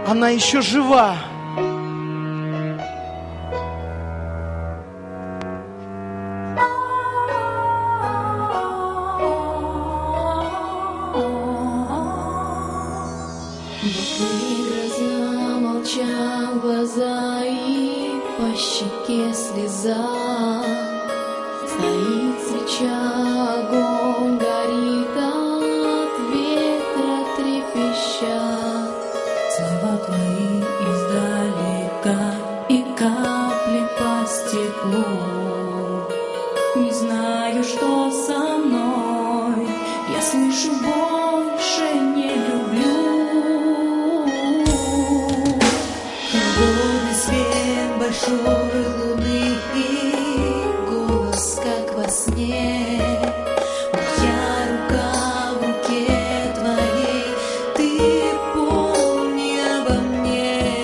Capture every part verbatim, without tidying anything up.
Она еще жива. Гроза, молчал глаза, и по щеке слеза. Стоит свеча, огонь горит от ветра трепеща. Слова твои издалека и капли по стеклу. Не знаю, что со мной, я слышу, больше не люблю. Холодный свет большой луны и голос, как во сне. Моя рука в руке твоей, ты помни обо мне.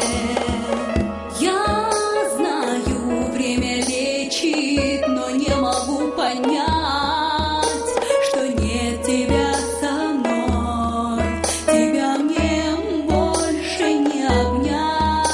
Я знаю, время лечит, но не могу понять, что нет тебя со мной, тебя мне больше не обнять.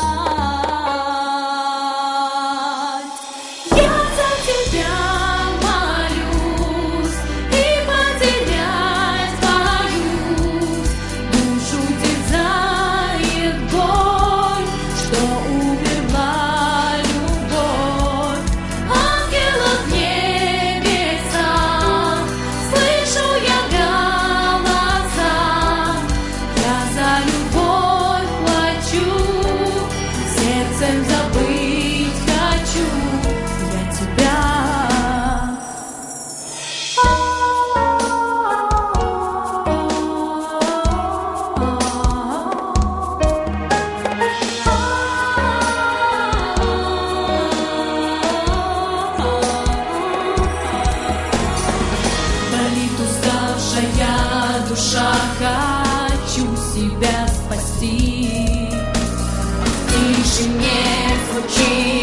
Я за тебя молюсь и потерять боюсь, душу терзает боль, что умерла любовь. Ангелов в небесах слышу я голоса, я за любовь плачу, сердцем забыть хочу я тебя. Болит уставшая душа, хочу себя спасти. В тишине звучит